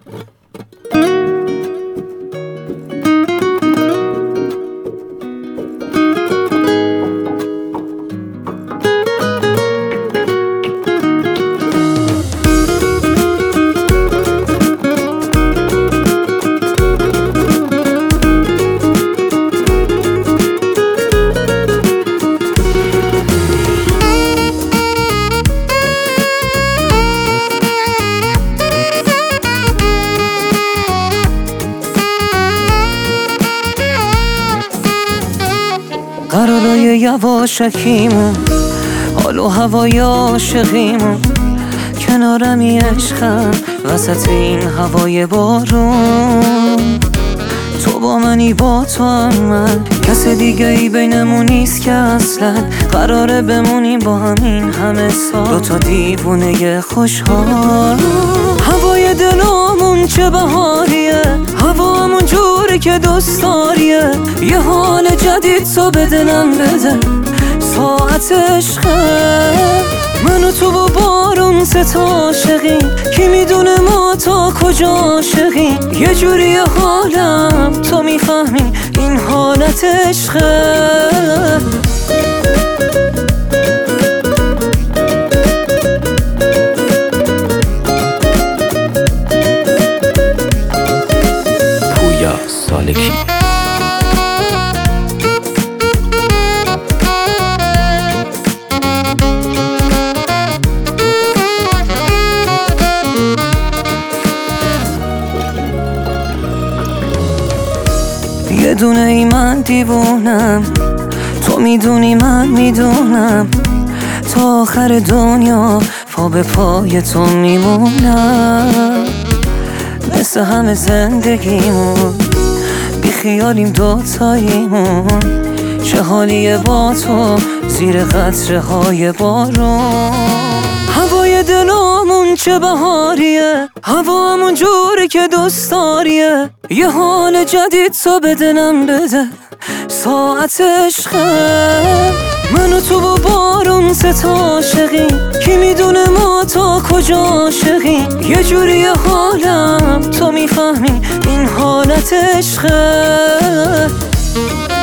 قرارای یواشکیمون، حال و هوای عاشقیمون، کنارمی عشقم وسط این هوای بارون. تو با منی با تو هم من، کس دیگه ای بینمون نیست که اصلا قراره بمونیم با همین همه سال، دوتا دیوونه خوشحال. هوای دلامون چه بهاریه، هوامون جوری که دوست داریه، یه حال جدید تو به دلم بده، ساعت عشقه. من و تو و بارون سه عاشقیم، کی میدونه ما تا کجا عاشقیم، یه جوری حالم تو میفهمی این حالت عشقه. پویا سالکی. یه دونه ای من دیوونم، تو میدونی من میدونم، تا آخر دنیا پا به پای تو میمونم. مثل همه زندگیمون بی خیالیم دوتاییمون، چه حالیه با تو زیر قطره های بارون. هوای دلامون چه بهاریه، هوامون جوری که دوست داریه، یه حال جدید تو به دلم بده، ساعت عشقه. من و تو و بارون سه عاشقیم، کی میدونه ما تا کجا عاشقیم، یه جوری حالم تو میفهمی این حالت عشقه.